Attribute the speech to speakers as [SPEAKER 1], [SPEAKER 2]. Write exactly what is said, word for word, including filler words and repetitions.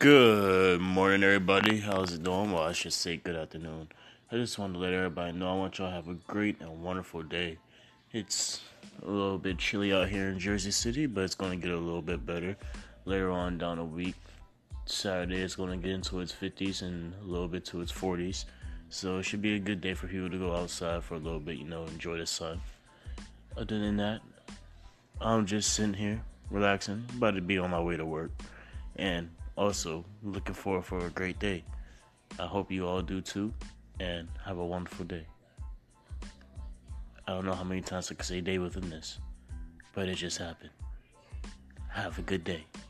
[SPEAKER 1] Good morning, everybody. How's it going? Well, I should say good afternoon. I just wanted to let everybody know I want y'all to have a great and wonderful day. It's a little bit chilly out here in Jersey City, but it's going to get a little bit better later on down the week. Saturday it's going to get into its fifties and a little bit to its forties. So it should be a good day for people to go outside for a little bit, you know, enjoy the sun. Other than that, I'm just sitting here, relaxing, about to be on my way to work. And also looking forward for a great day. I hope you all do too, and have a wonderful day. I don't know how many times I can say day within this, but it just happened. Have a good day.